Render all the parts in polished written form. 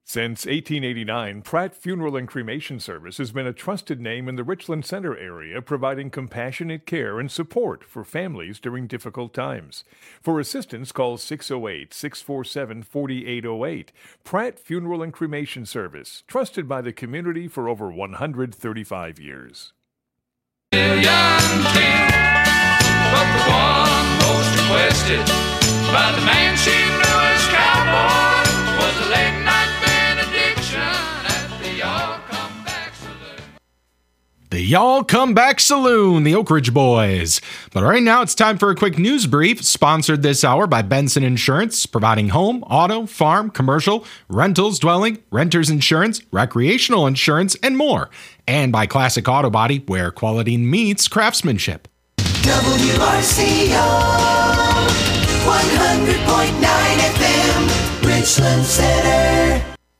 Since 1889, Pratt Funeral and Cremation Service has been a trusted name in the Richland Center area, providing compassionate care and support for families during difficult times. For assistance, call 608-647-4808. Pratt Funeral and Cremation Service, trusted by the community for over 135 years. Young king, but the one most requested by the man she knew as cowboy was a late night benediction at the Y'all Come Back Saloon. The Y'all Come Back Saloon, the Oak Ridge Boys. But right now it's time for a quick news brief, sponsored this hour by Benson Insurance, providing home, auto, farm, commercial, rentals, dwelling, renters insurance, recreational insurance, and more. And by Classic Auto Body, where quality meets craftsmanship. WRCO 100.9 FM, Richland Center.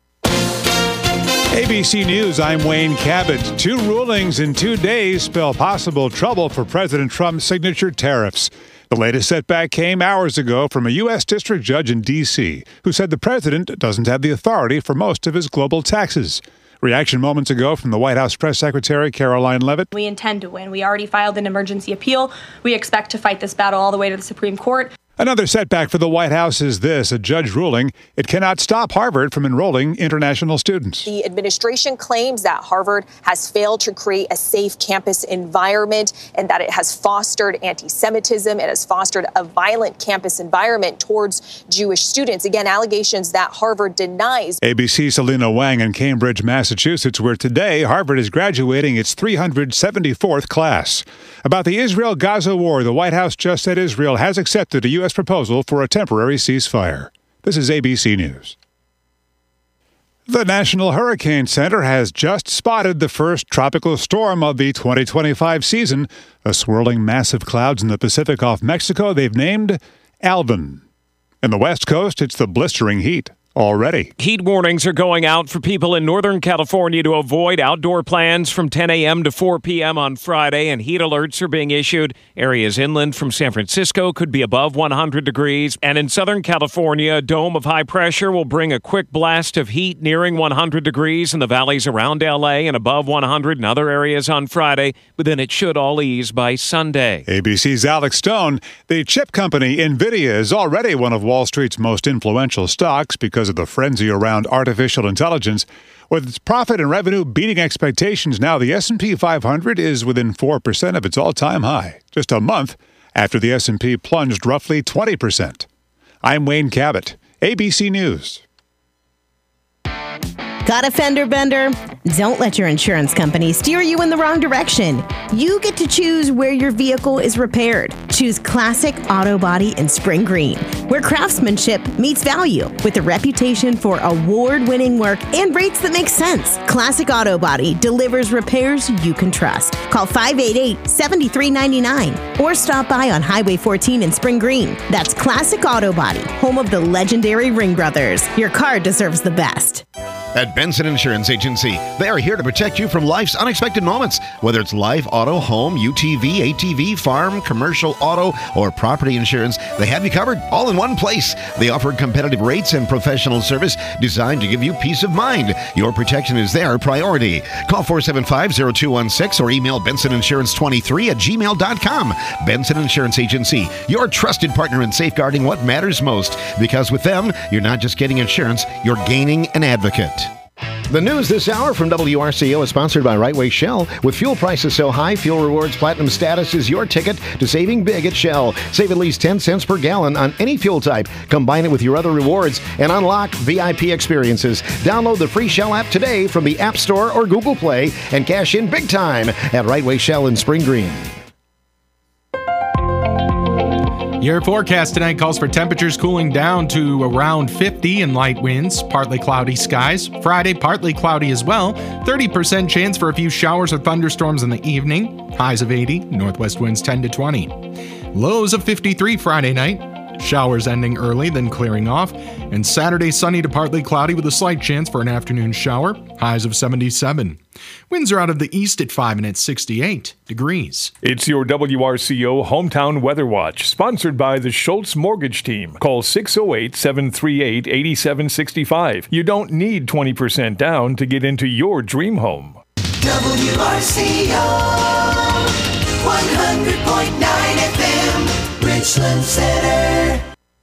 ABC News, I'm Wayne Cabot. 2 rulings in 2 days spell possible trouble for President Trump's signature tariffs. The latest setback came hours ago from a U.S. district judge in D.C. who said the president doesn't have the authority for most of his global taxes. Reaction moments ago from the White House Press Secretary Caroline Leavitt. We intend to win. We already filed an emergency appeal. We expect to fight this battle all the way to the Supreme Court. Another setback for the White House is this, a judge ruling it cannot stop Harvard from enrolling international students. The administration claims that Harvard has failed to create a safe campus environment and that it has fostered anti-Semitism. It has fostered a violent campus environment towards Jewish students. Again, allegations that Harvard denies. ABC's Selena Wang in Cambridge, Massachusetts, where today Harvard is graduating its 374th class. About the Israel-Gaza war, the White House just said Israel has accepted a U.S. proposal for a temporary ceasefire. This is ABC News. The National Hurricane Center has just spotted the first tropical storm of the 2025 season, a swirling mass of clouds in the Pacific off Mexico they've named Alvin. In the West Coast, it's the blistering heat. Already. Heat warnings are going out for people in Northern California to avoid outdoor plans from 10 a.m. to 4 p.m. on Friday, and heat alerts are being issued. Areas inland from San Francisco could be above 100 degrees, and in Southern California, a dome of high pressure will bring a quick blast of heat nearing 100 degrees in the valleys around L.A. and above 100 in other areas on Friday, but then it should all ease by Sunday. ABC's Alex Stone. The chip company NVIDIA is already one of Wall Street's most influential stocks because of the frenzy around artificial intelligence. With its profit and revenue beating expectations now, the S&P 500 is within 4% of its all-time high, just a month after the S&P plunged roughly 20%. I'm Wayne Cabot, ABC News. Got a fender bender? Don't let your insurance company steer you in the wrong direction. You get to choose where your vehicle is repaired. Choose Classic Auto Body in Spring Green, where craftsmanship meets value with a reputation for award-winning work and rates that make sense. Classic Auto Body delivers repairs you can trust. Call 588-7399 or stop by on Highway 14 in Spring Green. That's Classic Auto Body, home of the legendary Ring Brothers. Your car deserves the best. At Benson Insurance Agency, they are here to protect you from life's unexpected moments. Whether it's life, auto, home, UTV, ATV, farm, commercial, auto, or property insurance, they have you covered all in one place. They offer competitive rates and professional service designed to give you peace of mind. Your protection is their priority. Call 475-0216 or email bensoninsurance23@gmail.com. Benson Insurance Agency, your trusted partner in safeguarding what matters most. Because with them, you're not just getting insurance, you're gaining an advocate. The news this hour from WRCO is sponsored by Right Way Shell. With fuel prices so high, Fuel Rewards Platinum status is your ticket to saving big at Shell. Save at least 10 cents per gallon on any fuel type. Combine it with your other rewards and unlock VIP experiences. Download the free Shell app today from the App Store or Google Play and cash in big time at Right Way Shell in Spring Green. Your forecast tonight calls for temperatures cooling down to around 50 and light winds, partly cloudy skies. Friday, partly cloudy as well. 30% chance for a few showers or thunderstorms in the evening. Highs of 80, northwest winds 10 to 20. Lows of 53 Friday night. Showers ending early, then clearing off. And Saturday, sunny to partly cloudy with a slight chance for an afternoon shower. Highs of 77. Winds are out of the east at 5 and it's 68 degrees. It's your WRCO Hometown Weather Watch, sponsored by the Schultz Mortgage Team. Call 608-738-8765. You don't need 20% down to get into your dream home. WRCO 100.9 FM, Richland Center.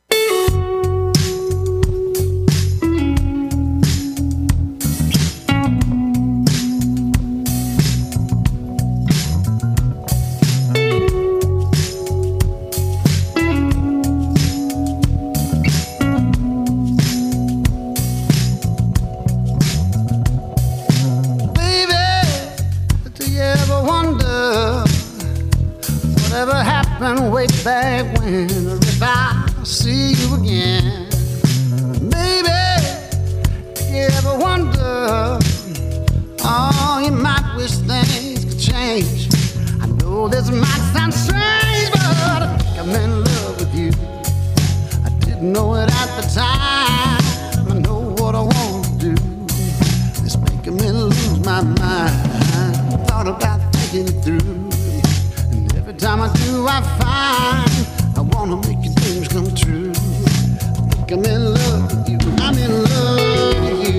Way back when, or if I see you again, baby, if you ever wonder, oh, you might wish things could change. I know this might sound strange, but I think I'm in love with you. I didn't know it at the time. I know what I want to do. It's making me lose my mind. Thought about thinking it through. Every time I do, I find I wanna make your dreams come true. I think I'm in love with you. I'm in love with you.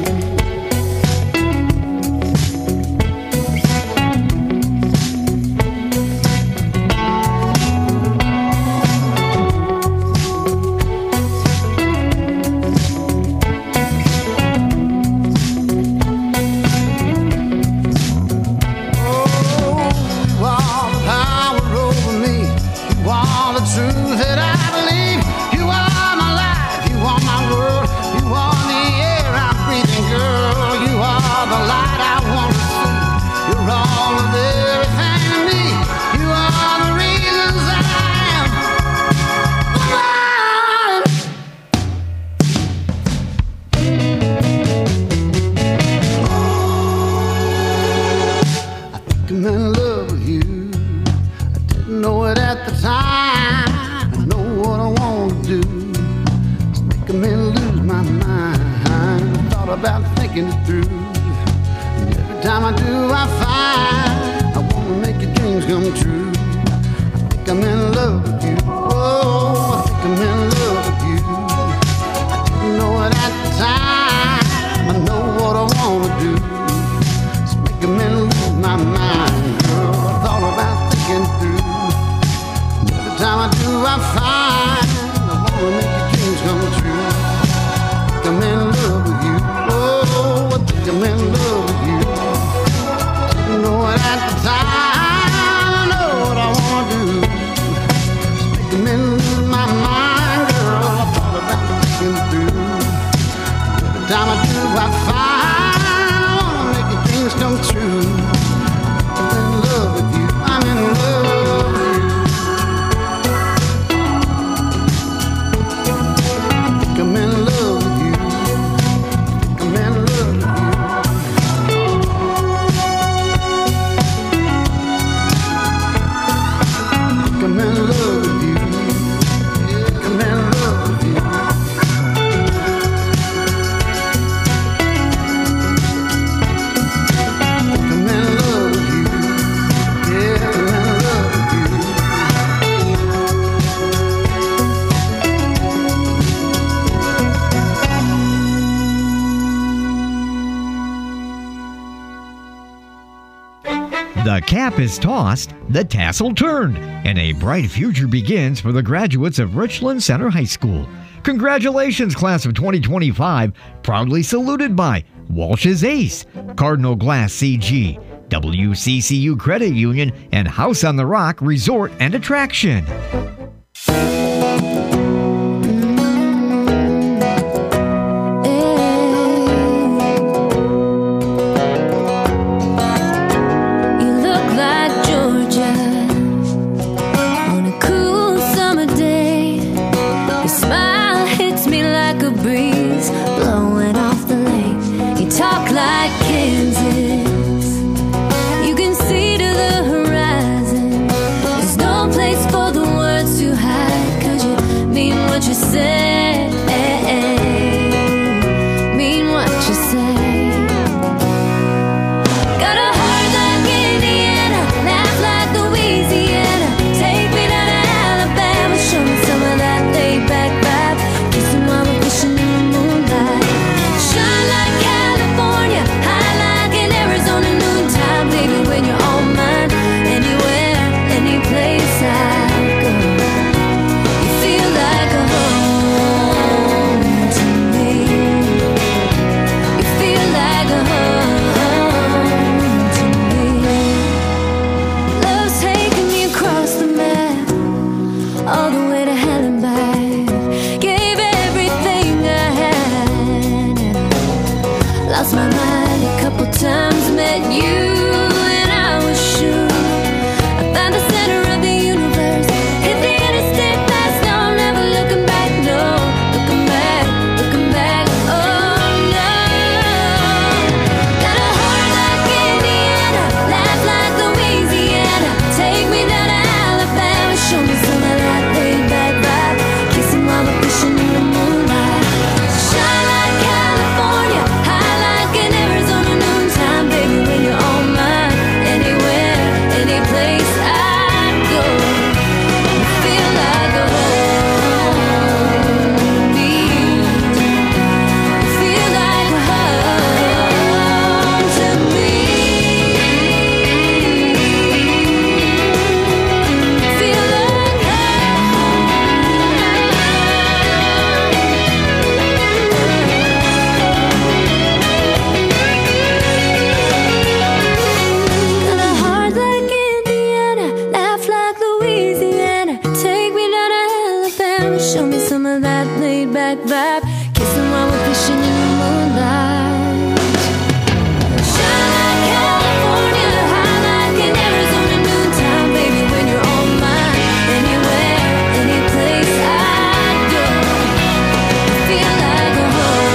The cap is tossed, the tassel turned, and a bright future begins for the graduates of Richland Center High School. Congratulations, class of 2025, proudly saluted by Walsh's Ace, Cardinal Glass CG, WCCU Credit Union, and House on the Rock Resort and Attraction. You can see to the horizon. There's no place for the words Lost my mind a couple times, met you, and I was sure I found the center of the universe. Hit the interstate fast, no, never looking back, no. Looking back, oh no. Got a heart like Indiana, laugh like Louisiana. Take me down to Alabama, show me some of that laid back vibe. Kissing while we're fishing in the moonlight. Shine like California, high like an Arizona noontime, baby, when you're on mine. Anywhere, any place I'd go, feel like a home beat. Feel like a home to me. Feel like got a heart like Indiana, laugh like Louisiana. Take me down to Alabama, show me some of that laid back vibe. Kissing while we're fishing in the moonlight. Shine like California, high like an Arizona noontime, baby, when you're on mine. Anywhere, any place I'd go, feel like a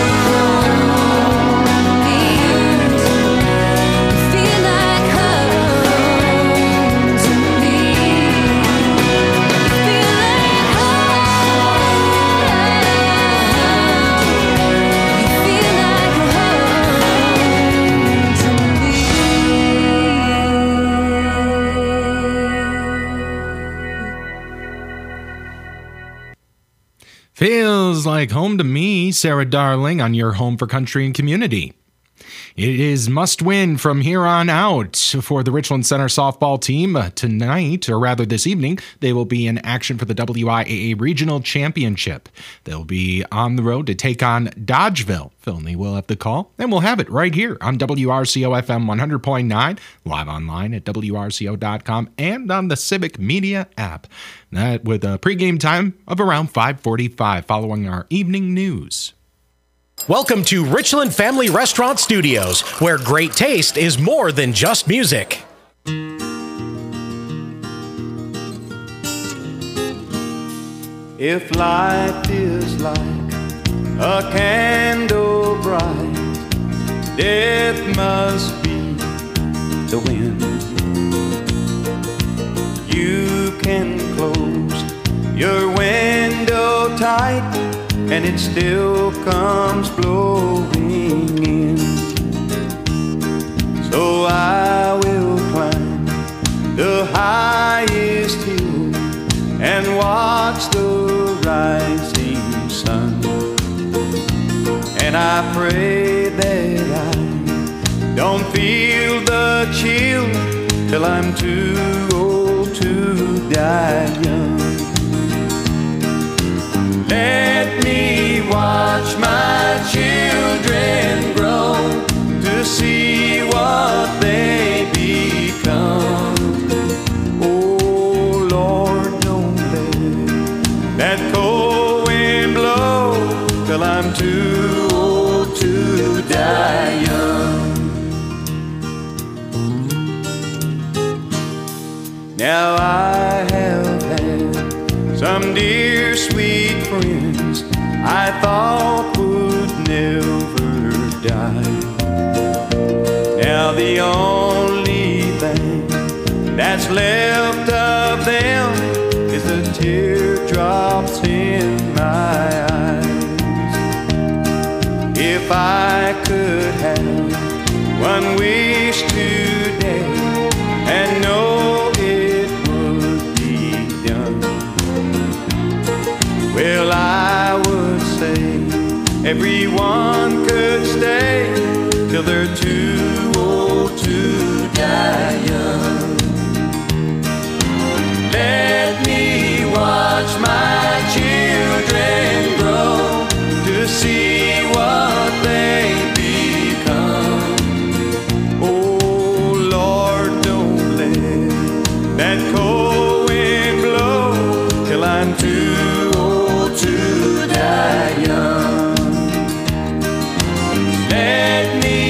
home beat. Feel like home to me. Feel like Feels like home to me, Sarah Darling, on your home for country and community. It is must win from here on out for the Richland Center softball team tonight, or rather this evening. They will be in action for the WIAA Regional Championship. They'll be on the road to take on Dodgeville. Finley will have the call, and we'll have it right here on WRCO FM 100.9, live online at WRCO.com, and on the Civic Media app. That with a pregame time of around 5:45 following our evening news. Welcome to Richland Family Restaurant Studios, where great taste is more than just music. If life is like a candle bright, death must be the wind. You can close your window tight, and it still comes blowing in. So I will climb the highest hill and watch the rising sun. And I pray that I don't feel the chill till I'm too old to die young. Let me watch my children grow to see what they become. Oh Lord, don't let that cold wind blow till I'm too old to die young. Now I have had some dear sweet friends I thought would never die. Now the only thing that's left of them is the teardrops in my eyes. If I could have one wish today and know it would be done, well, I would say everyone could stay till they're too old to die young. Let me watch my children grow to see what they become. Oh Lord, don't let that cold wind blow till I'm too old to die young. Let me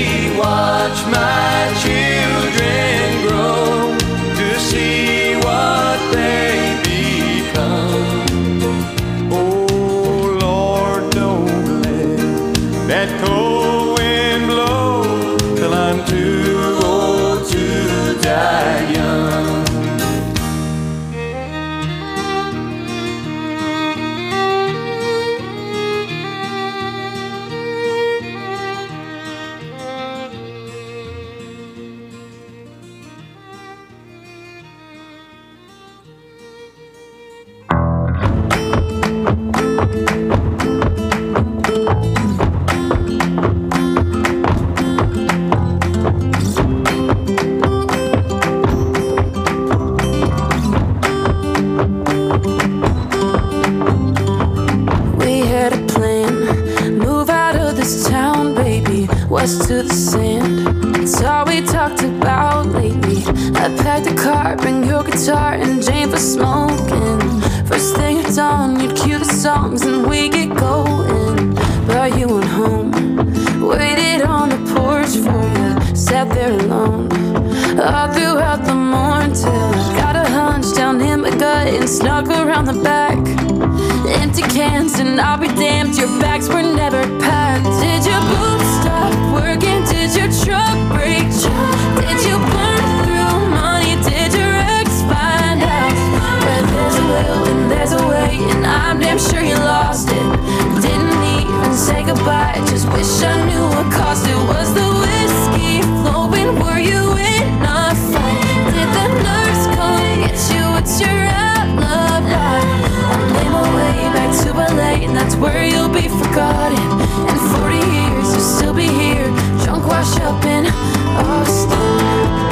baby, west to the sand. It's all we talked about lately. I packed a car, bring your guitar and Jane for smoking. First thing at dawn, you'd cue the songs and we get going. But you went home, waited on the porch for you, sat there alone all throughout the morning till I got a hunch down in my gut and snuck around the back. Empty cans and I'll be damned, your bags were never packed. Did your boots stop working? Did your truck break? Did you burn through money? Did your ex find out? Where there's a will and there's a way, and I'm damn sure you lost it. Didn't even say goodbye, just wish I knew what caused it. Was the whiskey flowing? Were you in a fight? Did the nurse come get you? What's your alibi? I'll lay my way back to LA, and that's where you'll be forgotten. In 40 years you'll still be here, drunk, washed up in Austin.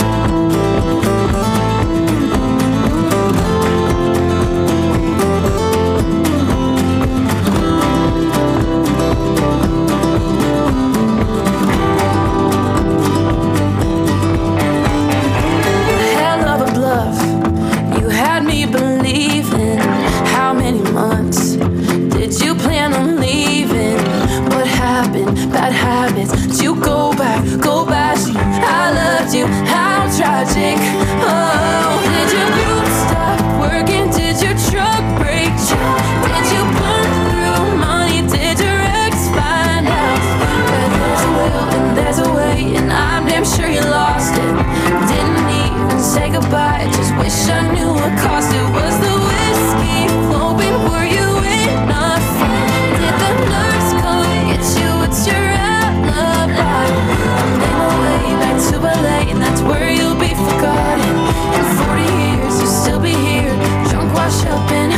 Bad habits, did you go back? I loved you, how tragic. Oh, did your boots stop working? Did your truck break? Did you burn through money? Did your ex find out? Where there's a will and there's a way, and I'm damn sure you lost it. Didn't even say goodbye, just wish I knew what caused it. Was the whiskey flowing? Were you in a fight? Did the nurse come get you? What's your alibi? I'll make my way back to LA, and that's where you'll be forgotten. In 40 years you'll still be here, drunk, washed up in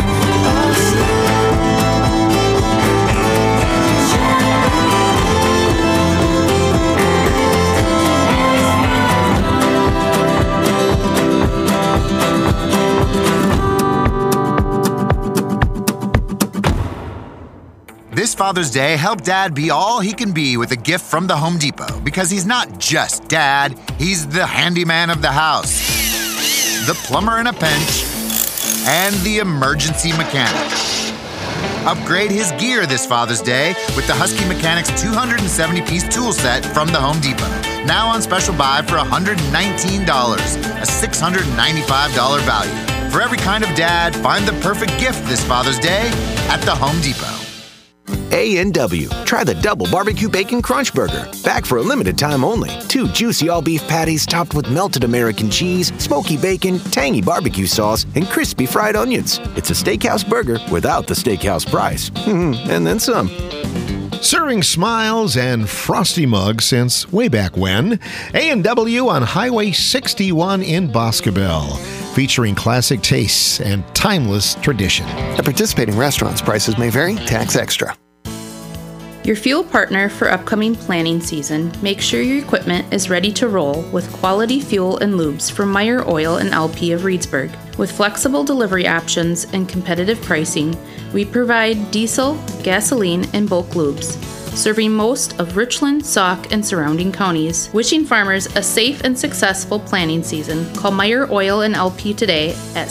This Father's Day, help Dad be all he can be with a gift from the Home Depot, because he's not just Dad, he's the handyman of the house, the plumber in a pinch, and the emergency mechanic. Upgrade his gear this Father's Day with the Husky Mechanics 270-piece tool set from the Home Depot. Now on special buy for $119, a $695 value. For every kind of dad, find the perfect gift this Father's Day at the Home Depot. A&W. Try the Double Barbecue Bacon Crunch Burger. Back for a limited time only. 2 juicy all-beef patties topped with melted American cheese, smoky bacon, tangy barbecue sauce, and crispy fried onions. It's a steakhouse burger without the steakhouse price. And then some. Serving smiles and frosty mugs since way back when. A&W on Highway 61 in Boscobel. Featuring classic tastes and timeless tradition. At participating restaurants, prices may vary. Tax extra. Your fuel partner for upcoming planning season. Make sure your equipment is ready to roll with quality fuel and lubes from Meyer Oil and LP of Reedsburg. With flexible delivery options and competitive pricing, we provide diesel, gasoline, and bulk lubes, serving most of Richland, Sauk, and surrounding counties. Wishing farmers a safe and successful planting season. Call Meyer Oil and LP today at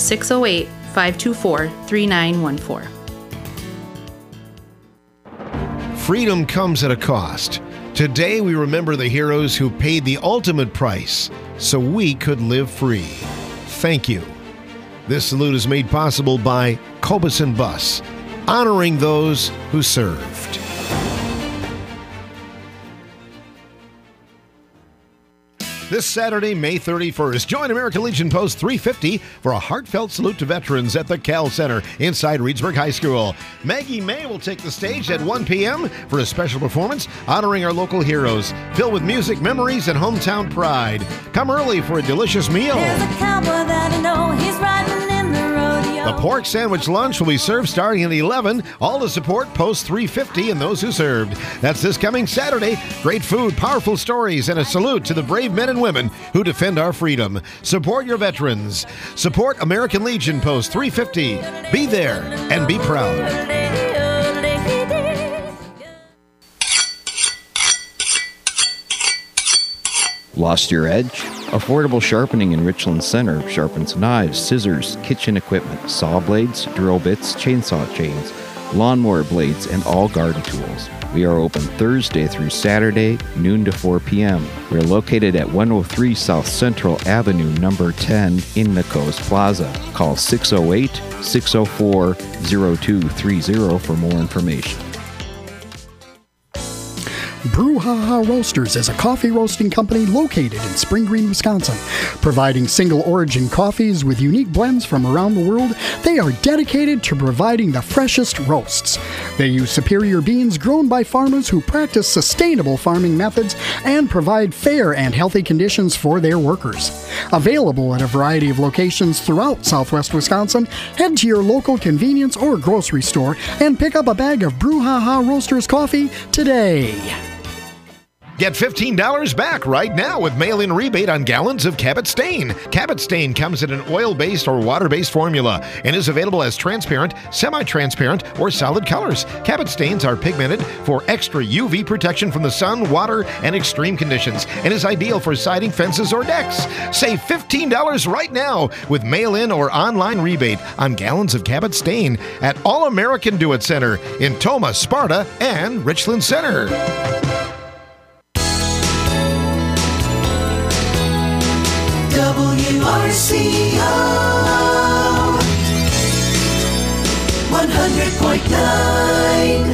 608-524-3914. Freedom comes at a cost. Today we remember the heroes who paid the ultimate price so we could live free. Thank you. This salute is made possible by Cobus and Bus, honoring those who served. This Saturday, May 31st, join American Legion Post 350 for a heartfelt salute to veterans at the Cal Center inside Reedsburg High School. Maggie May will take the stage at 1 p.m. for a special performance honoring our local heroes, filled with music, memories, and hometown pride. Come early for a delicious meal. There's a cowboy that I know, he's riding in the rodeo. The pork sandwich lunch will be served starting at 11, all to support Post 350 and those who served. That's this coming Saturday. Great food, powerful stories, and a salute to the brave men and women who defend our freedom. Support your veterans. Support American Legion Post 350. Be there and be proud. Lost your edge? Affordable Sharpening in Richland Center sharpens knives, scissors, kitchen equipment, saw blades, drill bits, chainsaw chains, lawnmower blades, and all garden tools. We are open Thursday through Saturday, noon to 4 p.m. We are located at 103 South Central Avenue, number 10 in Nico's Plaza. Call 608-604-0230 for more information. Brouhaha Roasters is a coffee roasting company located in Spring Green, Wisconsin. Providing single origin coffees with unique blends from around the world, they are dedicated to providing the freshest roasts. They use superior beans grown by farmers who practice sustainable farming methods and provide fair and healthy conditions for their workers. Available at a variety of locations throughout southwest Wisconsin, head to your local convenience or grocery store and pick up a bag of Brouhaha Roasters coffee today. Get $15 back right now with mail-in rebate on gallons of Cabot Stain. Cabot Stain comes in an oil-based or water-based formula and is available as transparent, semi-transparent, or solid colors. Cabot Stains are pigmented for extra UV protection from the sun, water, and extreme conditions and is ideal for siding, fences, or decks. Save $15 right now with mail-in or online rebate on gallons of Cabot Stain at All American Do-It Center in Tomah, Sparta, and Richland Center. WRCO 100.9.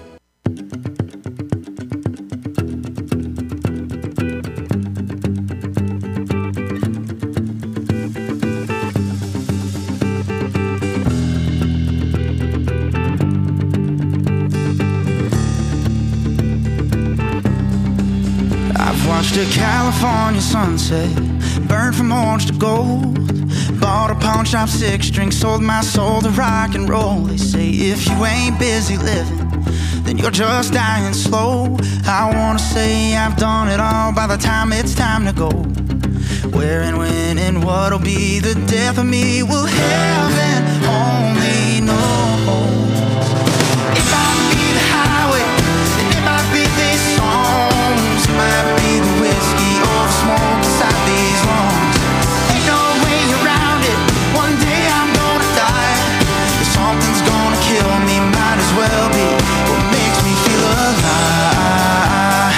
I've watched a California sunset burn from orange to gold. Bought a pawn shop, 6 strings, sold my soul to rock and roll. They say if you ain't busy living, then you're just dying slow. I wanna say I've done it all by the time it's time to go. Where and when and what'll be the death of me will heaven only know. It might be the highway, and it might be these songs, it might be the whiskey or the smoke inside these lungs. Ain't no way around it, one day I'm gonna die. If something's gonna kill me, might as well be what makes me feel alive.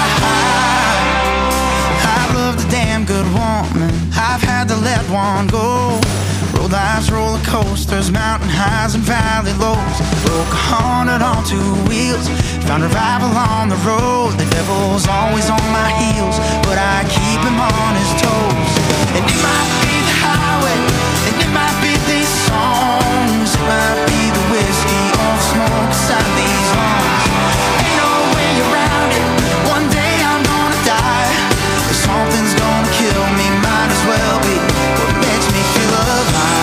I've loved a damn good woman, I've had to let one go. Road life's roller coasters, mountain highs and valley lows. Broke 100 on 2 wheels, found revival on the road. The devil's always on my heels, but I keep him on his toes. And it might be the highway, and it might be these songs, it might be the whiskey or the smoke inside these lungs. Ain't no way around it, one day I'm gonna die. If something's gonna kill me, might as well be what makes me feel alive.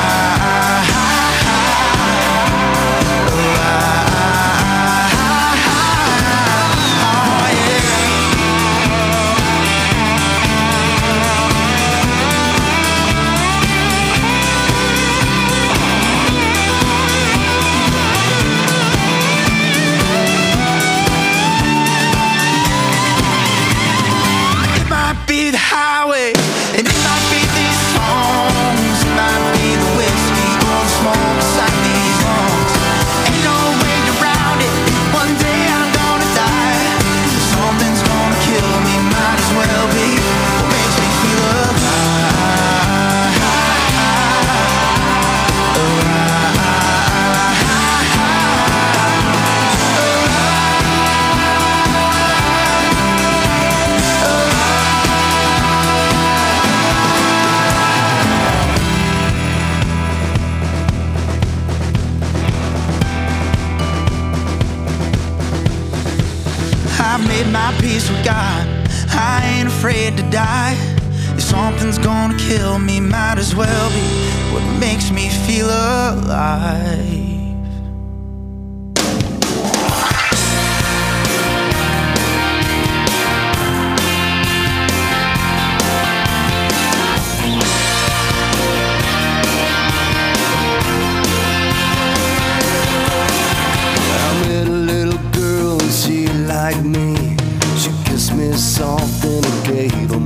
Be the highway, and it might be these songs, it might be the whiskey or the smoke inside these lungs. Ain't no way around it, one day I'm gonna die. If something's gonna kill me, might as well be what makes me feel I've made my peace with God, I ain't afraid to die. If something's gonna kill me, might as well be what makes me feel alive. Like me, she kissed me soft in a gate on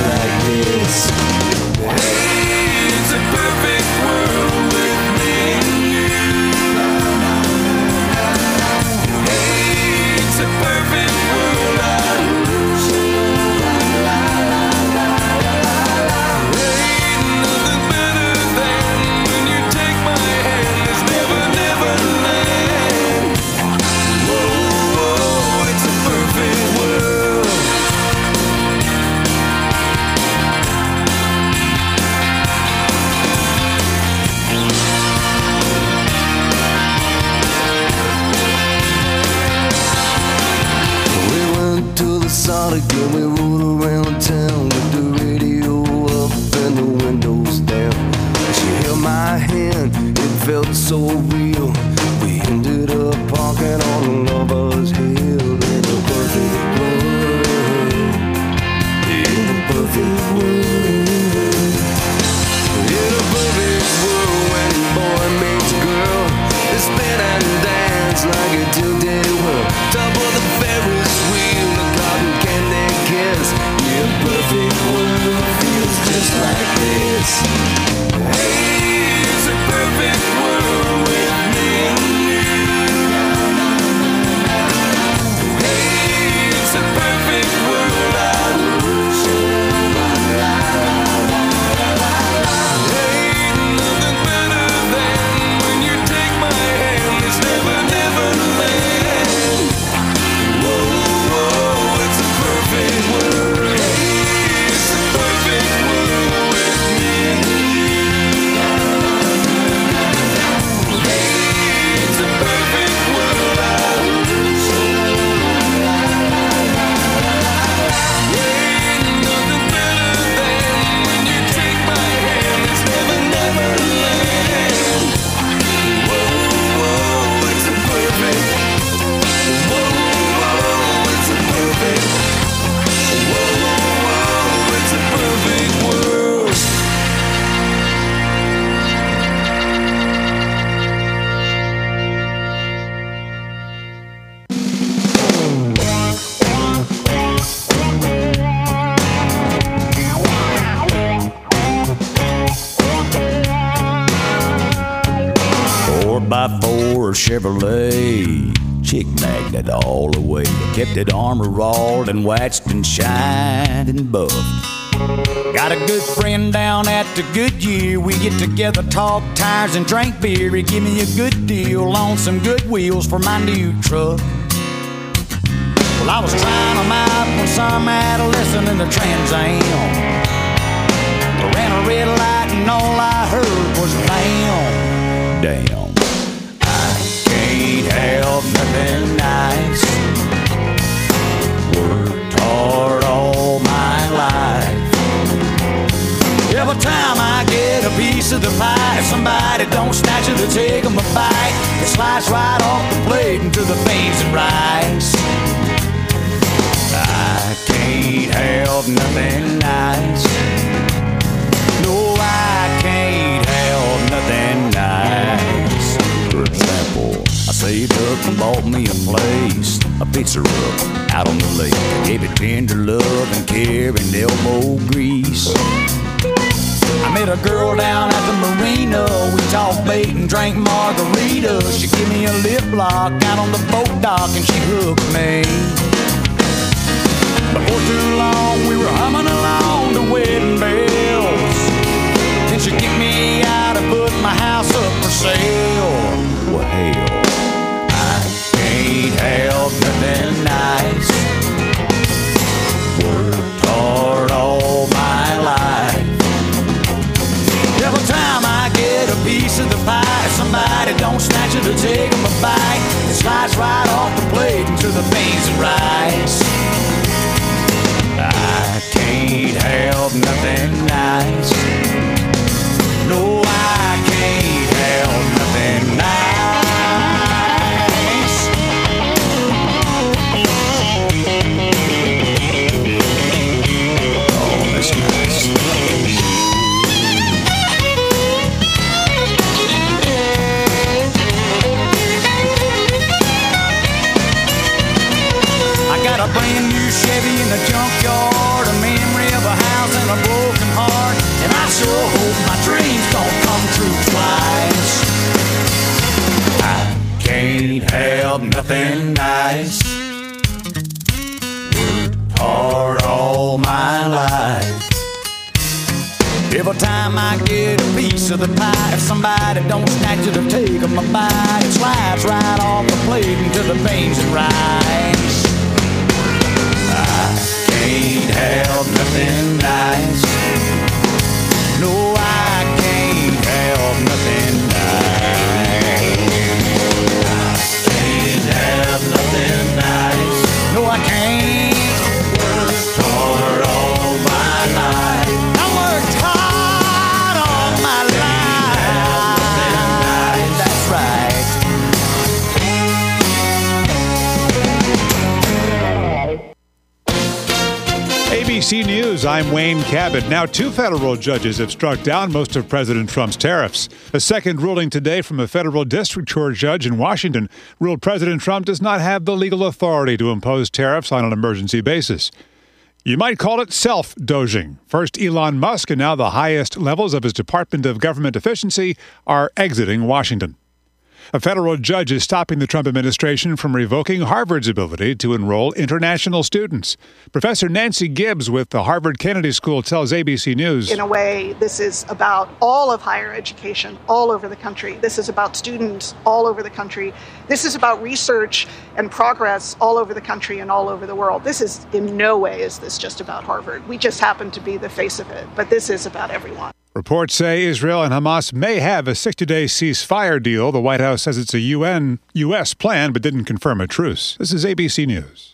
like this. Hey, it's a perfect world with me and you. Hey, it's a perfect world. Ain't nothing better than when you take my hand. There's never, never land. Whoa, whoa, it's a perfect world. We went to the Sonic and we rode around town with the radio up and the windows down. She held my hand, it felt so real. We ended up parking on Lover's Hill in a perfect world. In a perfect world. In a perfect world when boy meets girl, they spin and dance like a two-day world. Top of the Ferris wheel, the cotton candy kiss. Yeah, a perfect world feels just like this. Hey, it's a perfect world with me and you. Hey, it's a perfect world. Ain't nothing better than when you take my hand. It's never, never land. Whoa, whoa, it's a perfect world. It's a perfect world with me and you. Hey, it's a perfect world. Ain't nothing better than when you take my hand. It's never, never land. Whoa, whoa, it's a perfect. Whoa, whoa, it's a perfect. Whoa, whoa, it's a perfect world. Four by four Chevrolet, chick magnet all the way. Kept it armor rolled and waxed and shined and buffed. Got a good friend down at the Goodyear. We get together, talk tires and drink beer. He give me a good deal on some good wheels for my new truck. Well, I was trying them out when some adolescent in the Trans Am ran a red light and all I heard was damn, damn. Can't have nothing nice. Worked hard all my life. Every time I get a piece of the pie, if somebody don't snatch it or take 'em a bite, it slides right off the plate into the beans and rice. I can't have nothing nice. No, I can't have nothing nice. For example, I saved up and bought me a place, a pizza rub out on the lake. I gave it tender love and care and elbow grease. I met a girl down at the marina. We talked bait and drank margaritas. She gave me a lip lock out on the boat dock and she hooked me. Before too long, we were humming along to wedding bells. Then she kicked me out and put my house up for sale. Well, hell, I can't have nothing nice. Worked hard all my life. Every time I get a piece of the pie, if somebody don't snatch it or take 'em a bite, it slides right off the plate into the beans and rice. I can't nothing nice. Worked hard all my life. Every time I get a piece of the pie, if somebody don't snatch it or take my bite, it slides right off the plate into the beans and rice. I can't have nothing nice. No, I can't have nothing nice. I can't have nothing nice. No, I can't. Worked hard all my life. I worked hard all my life. That's right. ABC News, I'm Wayne Cabot. Now, 2 federal judges have struck down most of President Trump's tariffs. A second ruling today from a federal district court judge in Washington ruled President Trump does not have the legal authority to impose tariffs on an emergency basis. You might call it self-doging. First, Elon Musk and now the highest levels of his Department of Government Efficiency are exiting Washington. A federal judge is stopping the Trump administration from revoking Harvard's ability to enroll international students. Professor Nancy Gibbs with the Harvard Kennedy School tells ABC News. In a way, this is about all of higher education all over the country. This is about students all over the country. This is about research and progress all over the country and all over the world. This is in no way is this just about Harvard. We just happen to be the face of it, but this is about everyone. Reports say Israel and Hamas may have a 60-day ceasefire deal. The White House says it's a U.S. plan, but didn't confirm a truce. This is ABC News.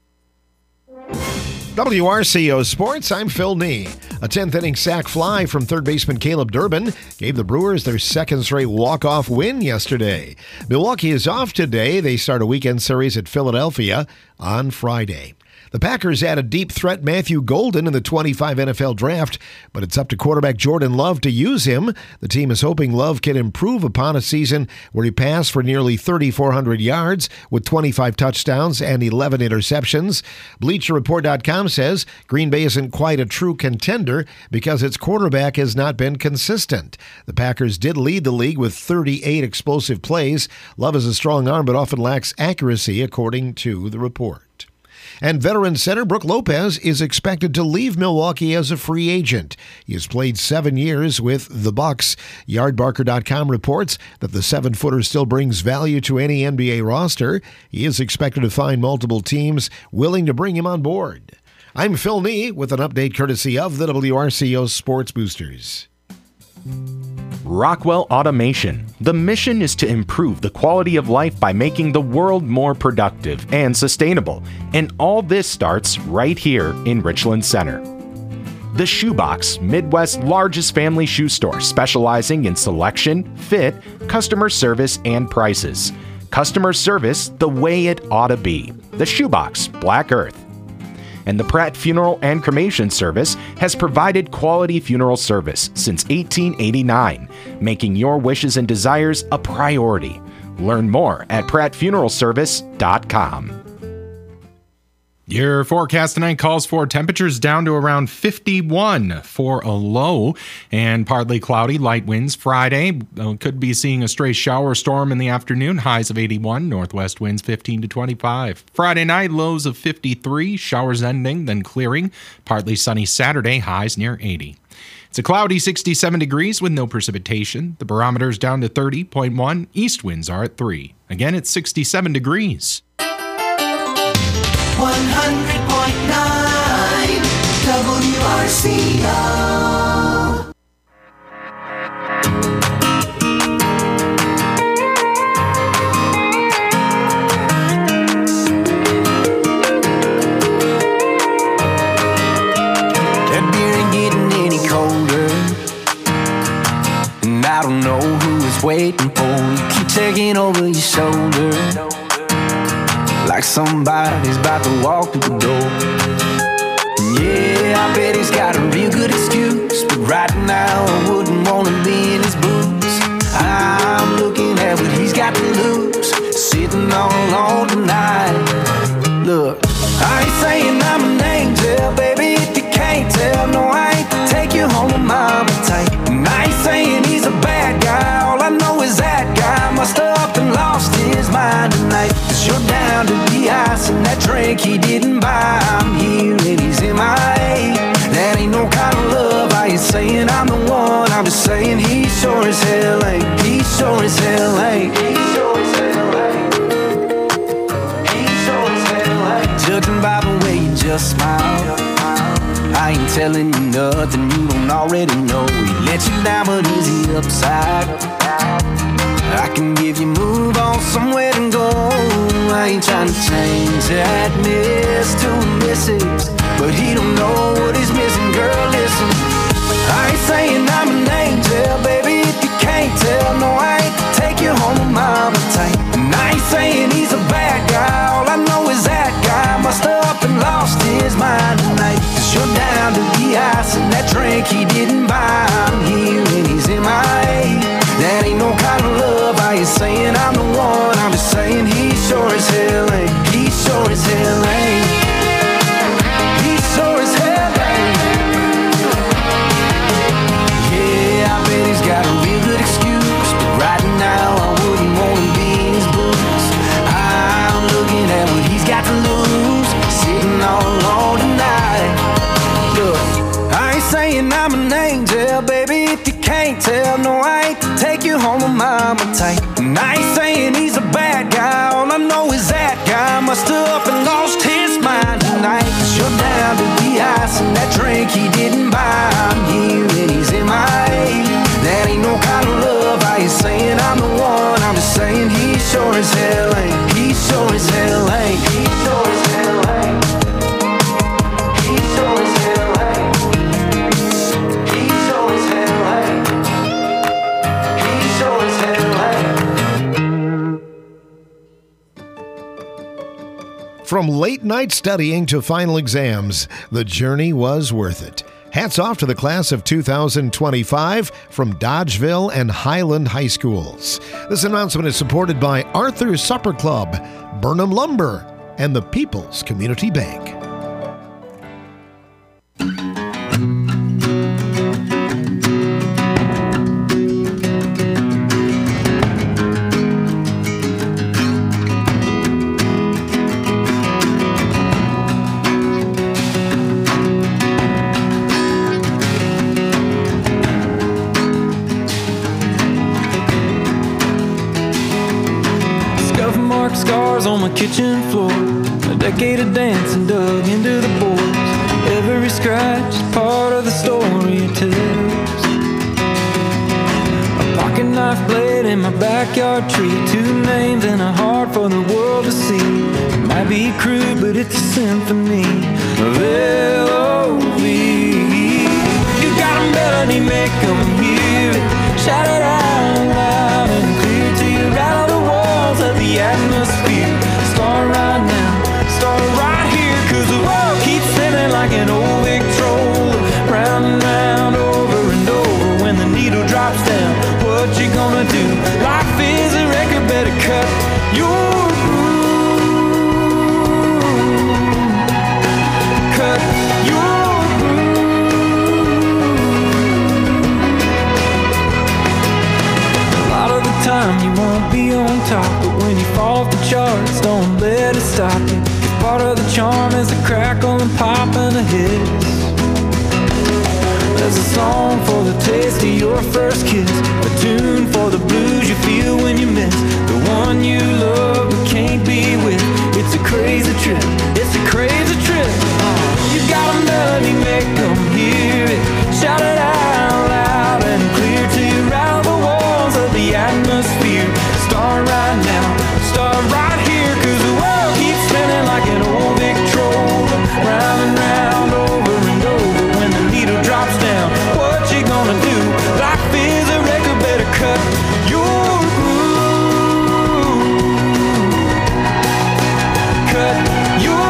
WRCO Sports, I'm Phil Nee. A 10th-inning sac fly from third baseman Caleb Durbin gave the Brewers their second straight walk-off win yesterday. Milwaukee is off today. They start a weekend series at Philadelphia on Friday. The Packers added deep threat Matthew Golden in the 25 NFL draft, but it's up to quarterback Jordan Love to use him. The team is hoping Love can improve upon a season where he passed for nearly 3,400 yards with 25 touchdowns and 11 interceptions. BleacherReport.com says Green Bay isn't quite a true contender because its quarterback has not been consistent. The Packers did lead the league with 38 explosive plays. Love has a strong arm but often lacks accuracy, according to the report. And veteran center Brook Lopez is expected to leave Milwaukee as a free agent. He has played 7 years with the Bucks. Yardbarker.com reports that the 7-footer still brings value to any NBA roster. He is expected to find multiple teams willing to bring him on board. I'm Phil Nee with an update courtesy of the WRCO Sports Boosters. Rockwell Automation. The mission is to improve the quality of life by making the world more productive and sustainable. And all this starts right here in Richland Center. The Shoebox, Midwest's largest family shoe store, specializing in selection, fit, customer service, and prices. Customer service the way it ought to be. The Shoebox, Black Earth. And the Pratt Funeral and Cremation Service has provided quality funeral service since 1889, making your wishes and desires a priority. Learn more at prattfuneralservice.com. Your forecast tonight calls for temperatures down to around 51 for a low and partly cloudy, light winds Friday. Could be seeing a stray shower storm in the afternoon, highs of 81, northwest winds 15 to 25. Friday night, lows of 53, showers ending, then clearing. Partly sunny Saturday, highs near 80. It's a cloudy 67 degrees with no precipitation. The barometer's down to 30.1. East winds are at 3. Again, it's 67 degrees. 100.9 WRCO. That beer ain't getting any colder, and I don't know who it's waiting for. You keep taking over your shoulder, like somebody's about to walk through the door. Yeah, I bet he's got a real good excuse, but right now I wouldn't want to be in his boots. I'm looking at what he's got to lose, sitting all alone tonight. Look, I ain't saying I'm an angel, baby, if you can't tell. No, I ain't to take you home to mama tight. And I ain't saying he's a bad guy, all I know is that guy must have up and lost his mind tonight. 'Cause you're saying I'm the one, I'm just saying he sure as hell ain't. He sure as hell ain't. He sure as hell ain't. He sure as hell ain't. Judging by the way you just smile, I ain't telling you nothing you don't already know. He let you down, but is he upside? I can give you move on somewhere to go. I ain't trying to change that miss to a missus, but he don't know what he's missing. Girl, listen, I ain't saying I'm an angel, baby, if you can't tell. No, I ain't take you home with mama tight. And I ain't saying he's a bad guy, all I know is that guy must have up and lost his mind tonight. 'Cause you're down to the ice and that drink he didn't buy. I'm here and he's MIA. That ain't no kind of love. I ain't saying I'm the one, I'm just saying he sure as hell ain't. He sure as hell ain't. He sure as hell ain't. Yeah, I bet he's got a real good excuse, but right now I wouldn't want to be in his boots. I'm looking at what he's got to lose, sitting all alone tonight. Look, I ain't saying I'm an angel, baby, if you can't tell. No, I ain't take you home with mama tight. And I ain't saying he's a bad guy, all I know is that guy must have up and lost his mind tonight. 'Cause you're down to the ice and that drink he didn't buy. I'm here and he's MIA. That ain't no kind of love. I ain't saying I'm the one, I'm just saying he sure as hell ain't. He sure as hell ain't. He sure as hell ain't. He sure as hell ain't. He sure as hell ain't. He sure as hell ain't. From late night studying to final exams, the journey was worth it. Hats off to the class of 2025 from Dodgeville and Highland High Schools. This announcement is supported by Arthur's Supper Club, Burnham Lumber, and the People's Community Bank. Scars on my kitchen floor, a decade of dancing dug into the boards. Every scratch is part of the story it tells. A pocket knife blade in my backyard tree, two names and a heart for the world to see. It might be crude, but it's a symphony of L-O-V-E. You got a melody, make them hear it. Shout it out loud and clear till you rattle the walls of the atmosphere. Start right now, start right here, 'cause the world keeps spinning like an old Victrola, round and round, over and over. When the needle drops down, what you gonna do? Life is a record, better cut your groove. Cut your groove. A lot of the time you won't be on top, but when you fall off the charts, don't let it stop you. If part of the charm is a crackle and pop and a hiss, there's a song for the taste of your first kiss, a tune for the blues you feel when you miss the one you love but can't be with. It's a crazy trip, it's a crazy trip. You got a melody, make them hear it. Shout it out loud and clear till you rattle the walls of the atmosphere. Start right now, start right here, 'cause the world keeps spinning like an old Victrola, round and round, over and over. When the needle drops down, what you gonna do? Life is a record, better cut your groove. Cut your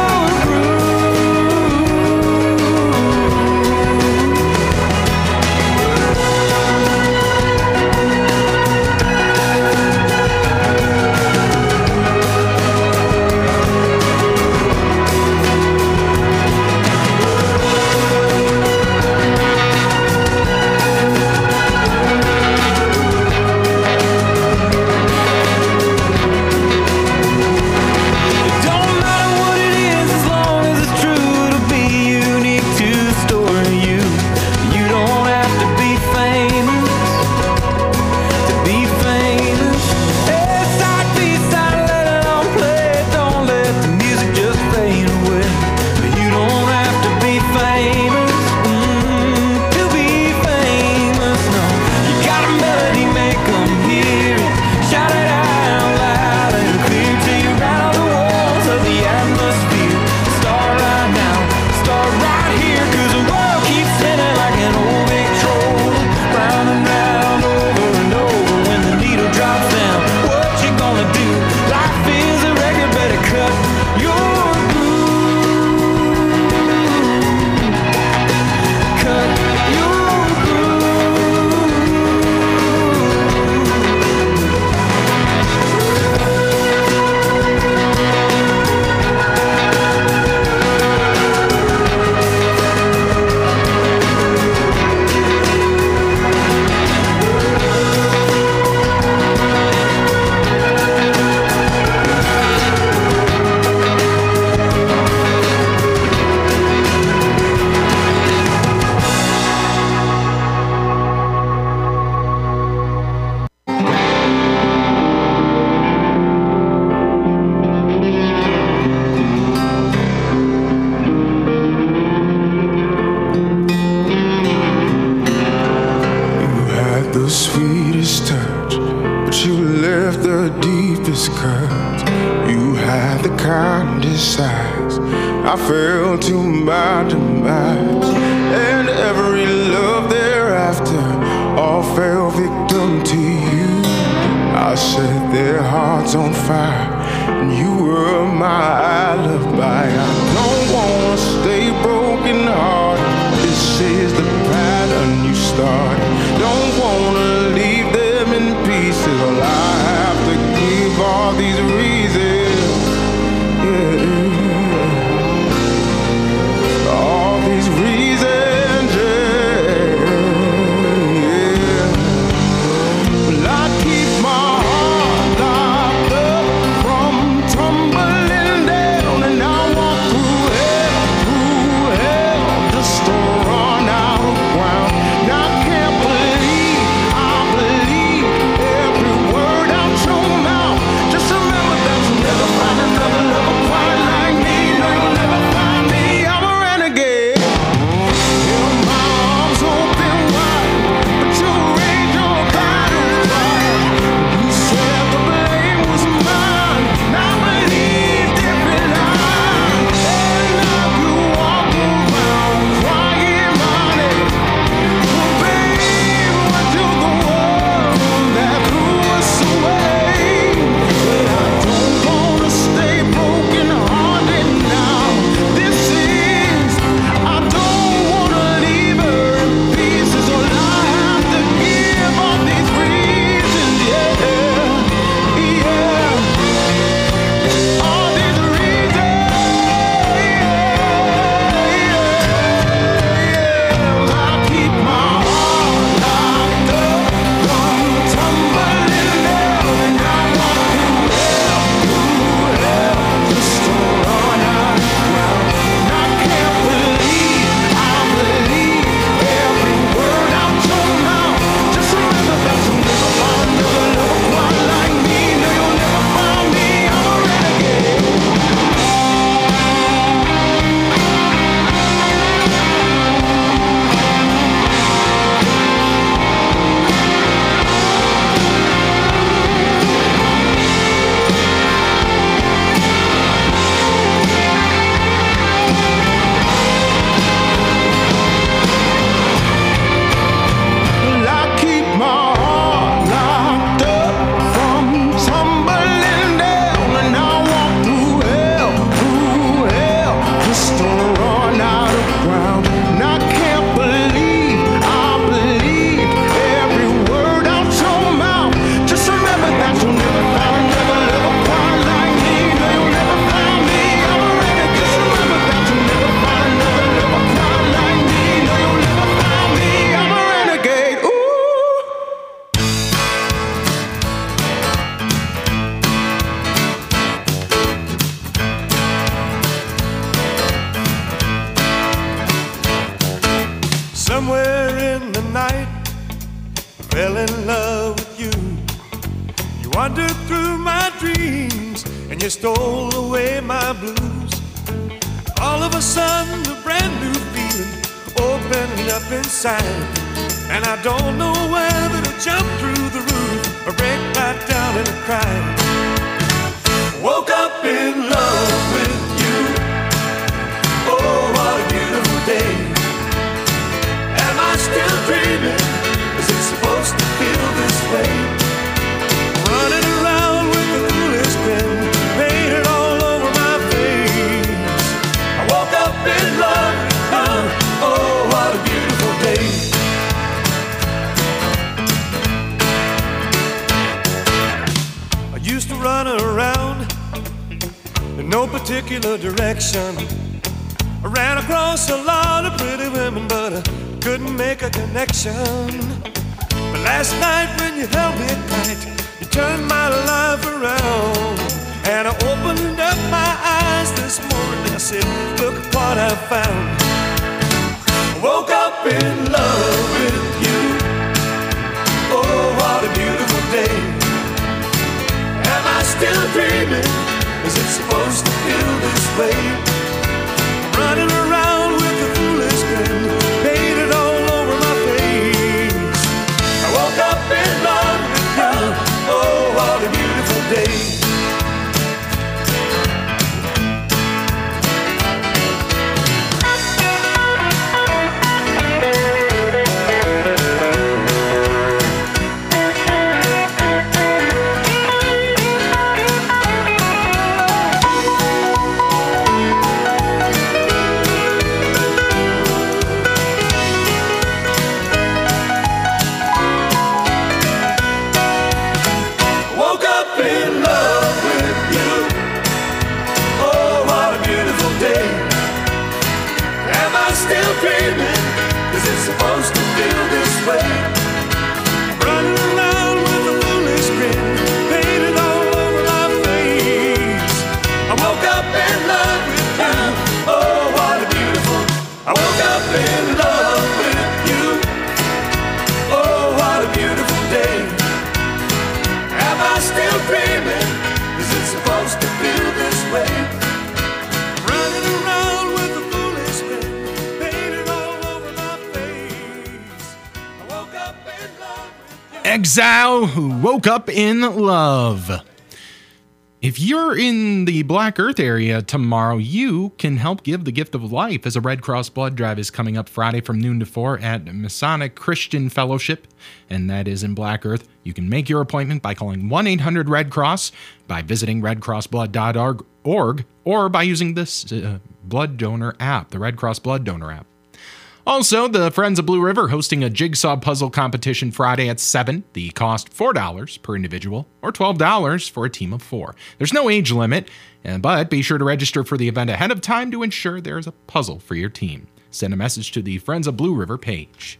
the sweetest touch, but you left the deepest cuts. You had the kindest eyes. I fell to my demise, and every love thereafter all fell victim to you. I set their hearts on fire, and you were my alibi. I don't wanna stay broken hearted. This is the pattern you started. Don't wanna leave them in pieces. Well, I have to give all these reasons. Yeah. All these reasons, yeah. Well, I keep my heart locked up from tumbling down, and I walk through hell just to run out of ground. And I can't believe I believe every word out your mouth. Just remember that you'll never find another lover quite like me. No, you'll never find me. I'm a renegade. Held my arms open wide, but you raised your battle cry. You said the blame was mine, and I believed every lie. And now you walk around crying my name. Well, babe, what to the world that threw us away? But I don't wanna stay broken hearted now. This is, I don't wanna leave her in pieces. All I have to give all these reasons, yeah, yeah. All these reasons, yeah. I keep my heart locked up from tumbling down, and I walk through hell just to run out of ground. And I can't believe I believe every word out your mouth. Just remember that you'll never find another lover quite like me. No, you'll never find me. I'm a renegade. Well, I keep my heart locked up from tumbling down, and I walk through hell just to run out of ground. And I can't believe I believed every word out your mouth. Just remember that you'll never find another lover quite like me. No, you'll never find me. I'm a renegade. Just remember that you'll never find another lover quite like me. No, you'll never find me. I'm a renegade. Ooh. Somewhere in the night, I fell in love with you. You wandered through my dreams, and you stole away my blues. All of a sudden, a brand new feeling opened up inside, and I don't know whether to jump through the roof or break right down and cry. Woke up in love with you. Oh, what a beautiful day. Am I still dreaming? Is it supposed to feel this way? Running around with the coolest grin painted all over my face. I woke up in love. Oh, what a beautiful day. I used to run around in no particular direction. I ran across a lot of pretty women, but I couldn't make a connection. But last night when you held me tight, you turned my life around. And I opened up my eyes this morning, I said, look what I found. I woke up in love with you. Oh, what a beautiful day. Am I still dreaming? Is it supposed to feel this way? Running around with a foolish grin painted all over my face. I woke up supposed to feel this way. Running around with a foolish grin painted all over my face. I woke up in love with you. Oh, what a beautiful. I woke up in love with you. Oh, what a beautiful day. Am I still dreaming? Is it supposed to feel this way? Running around with a foolish grin painted all over my face. I woke up in love with you. Exile who woke up in love. If you're in the Black Earth area tomorrow, you can help give the gift of life as a Red Cross blood drive is coming up Friday from noon to 4 at Masonic Christian Fellowship, and that is in Black Earth. You can make your appointment by calling 1-800-RED-CROSS, by visiting redcrossblood.org, or by using this blood donor app, the Red Cross Blood Donor app. Also, the Friends of Blue River hosting a jigsaw puzzle competition Friday at 7. The cost $4 per individual or $12 for a team of 4. There's no age limit, but be sure to register for the event ahead of time to ensure there's a puzzle for your team. Send a message to the Friends of Blue River page.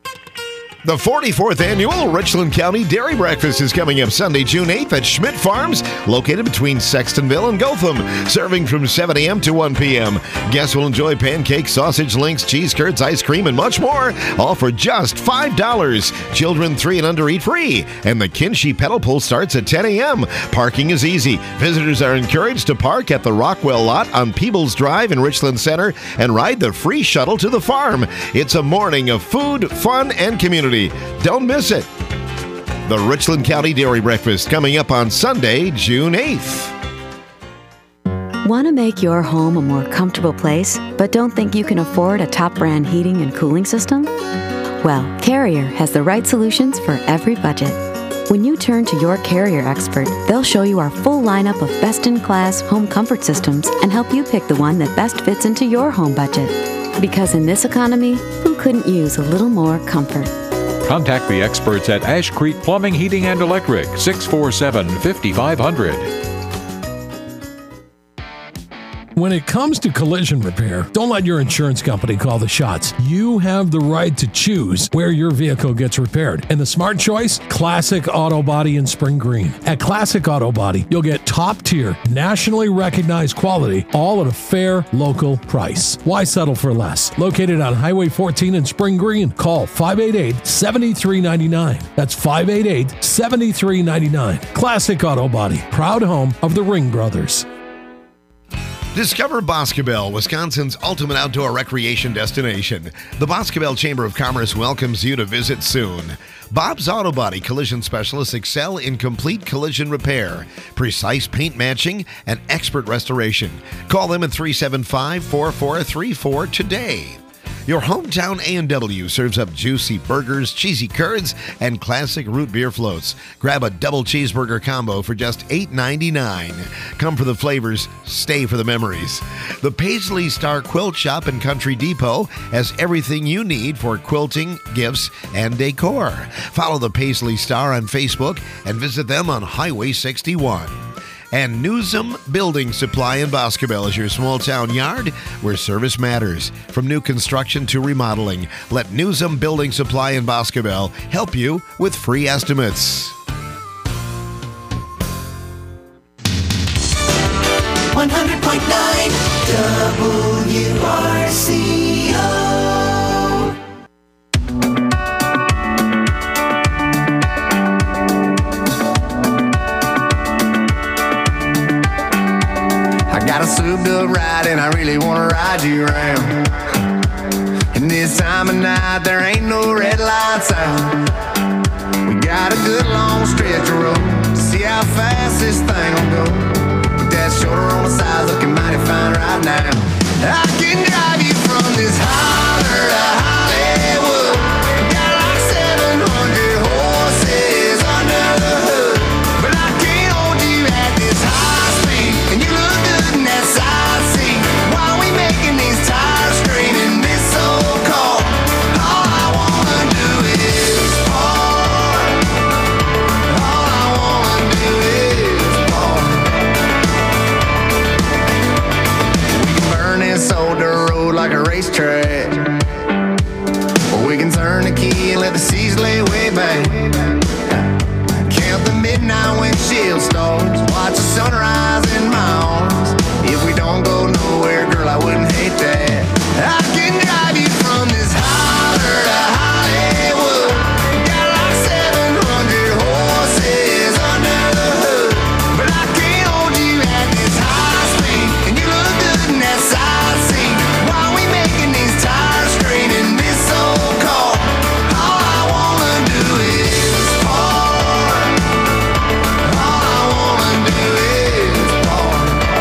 The 44th Annual Richland County Dairy Breakfast is coming up Sunday, June 8th at Schmidt Farms, located between Sextonville and Gotham, serving from 7 a.m. to 1 p.m. Guests will enjoy pancakes, sausage links, cheese curds, ice cream, and much more, all for just $5. Children 3 and under eat free, and the Kinshey pedal pull starts at 10 a.m. Parking is easy. Visitors are encouraged to park at the Rockwell lot on Peebles Drive in Richland Center and ride the free shuttle to the farm. It's a morning of food, fun, and community. Don't miss it. The Richland County Dairy Breakfast coming up on Sunday, June 8th. Want to make your home a more comfortable place, but don't think you can afford a top brand heating and cooling system? Well, Carrier has the right solutions for every budget. When you turn to your Carrier expert, they'll show you our full lineup of best-in-class home comfort systems and help you pick the one that best fits into your home budget. Because in this economy, who couldn't use a little more comfort? Contact the experts at Ash Creek Plumbing, Heating, and Electric, 647-5500. When it comes to collision repair, don't let your insurance company call the shots. You have the right to choose where your vehicle gets repaired. And the smart choice? Classic Auto Body in Spring Green. At Classic Auto Body, you'll get top-tier, nationally recognized quality, all at a fair, local price. Why settle for less? Located on Highway 14 in Spring Green. Call 588-7399. That's 588-7399. Classic Auto Body, proud home of the Ring Brothers. Discover Boscobel, Wisconsin's ultimate outdoor recreation destination. The Boscobel Chamber of Commerce welcomes you to visit soon. Bob's Auto Body collision specialists excel in complete collision repair, precise paint matching, and expert restoration. Call them at 375-4434 today. Your hometown A&W serves up juicy burgers, cheesy curds, and classic root beer floats. Grab a double cheeseburger combo for just $8.99. Come for the flavors, stay for the memories. The Paisley Star Quilt Shop in Country Depot has everything you need for quilting, gifts, and decor. Follow the Paisley Star on Facebook and visit them on Highway 61. And Newsom Building Supply in Boscobel is your small town yard where service matters. From new construction to remodeling, let Newsom Building Supply in Boscobel help you with free estimates. 100.9 WRCO. Got a suit built right and I really wanna ride you around. And this time of night there ain't no red lights out. We got a good long stretch of road to see how fast this thing will go. With that shoulder on the side looking mighty fine right now. I can drive you from this holler to Hollywood. Got like 700 horses under the hood. But I can't hold you at this high speed. And you look good in that side seat. While we making these tires scream in this old car. All I wanna do is park. All I wanna do is park. We can burn this old dirt road like a racetrack. turn the key and let the seas lay way back. Count the midnight windshield stars, watch the sunrise in my arms. If we don't go nowhere, girl, I wouldn't hate that. I can drive you from this holler to Hollywood. Got like 700 horses under the hood, but I can't hold you at this high speed. And you look good in that side seat. Why we making these tires strain in this old car? All I wanna do is part. All I wanna do is part.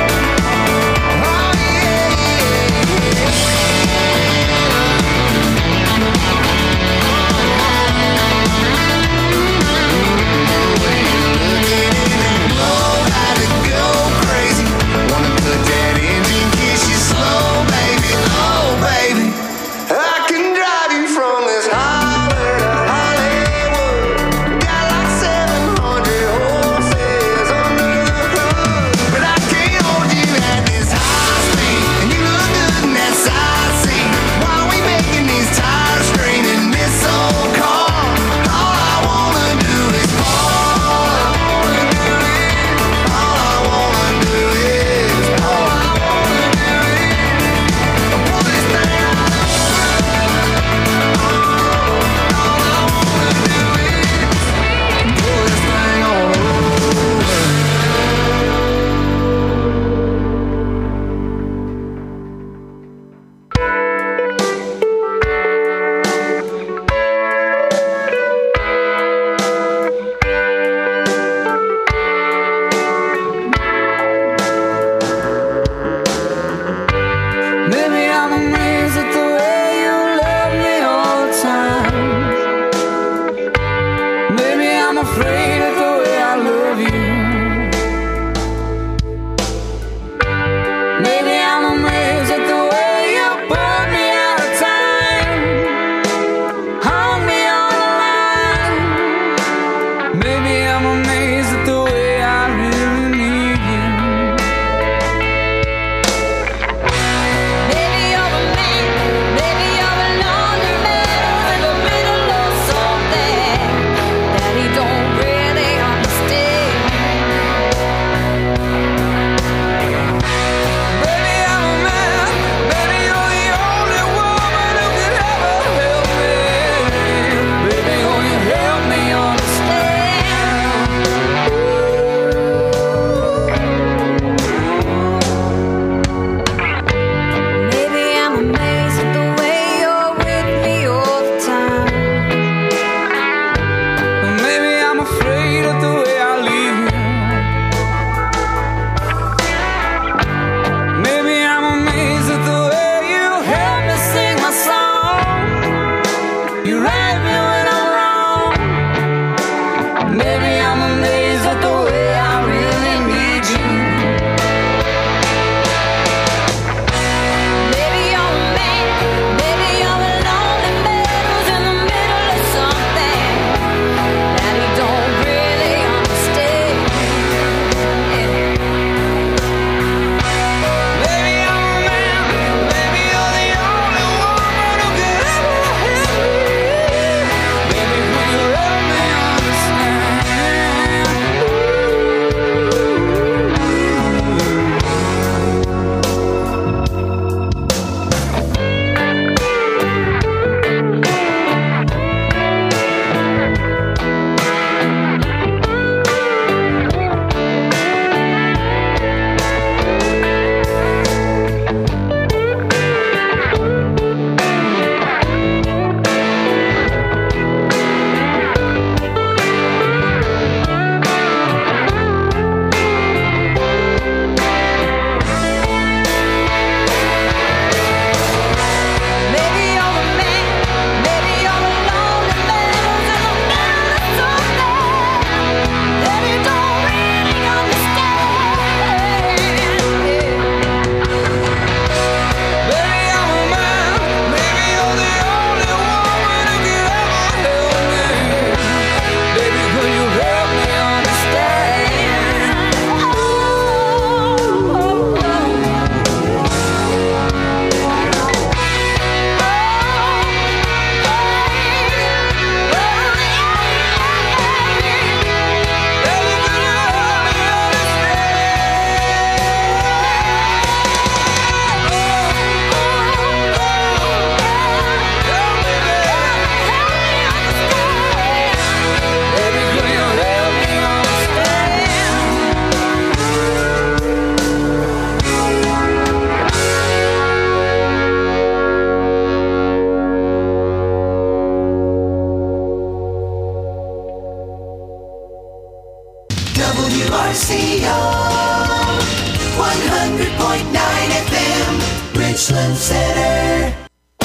100.9 FM, Richland Center.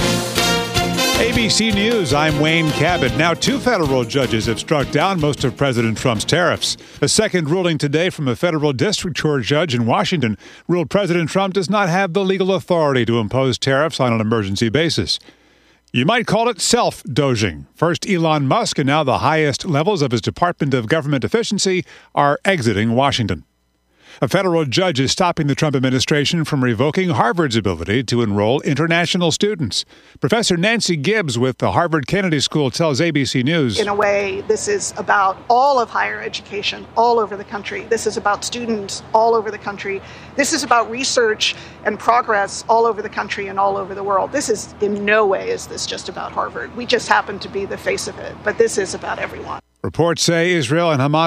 ABC News, I'm Wayne Cabot. Now, 2 federal judges have struck down most of President Trump's tariffs. A second ruling today from a federal district court judge in Washington ruled President Trump does not have the legal authority to impose tariffs on an emergency basis. You might call it self-doging. First, Elon Musk and now the highest levels of his Department of Government Efficiency are exiting Washington. A federal judge is stopping the Trump administration from revoking Harvard's ability to enroll international students. Professor Nancy Gibbs with the Harvard Kennedy School tells ABC News. In a way, this is about all of higher education all over the country. This is about students all over the country. This is about research and progress all over the country and all over the world. This is in no way is this just about Harvard. We just happen to be the face of it, but this is about everyone. Reports say Israel and Hamas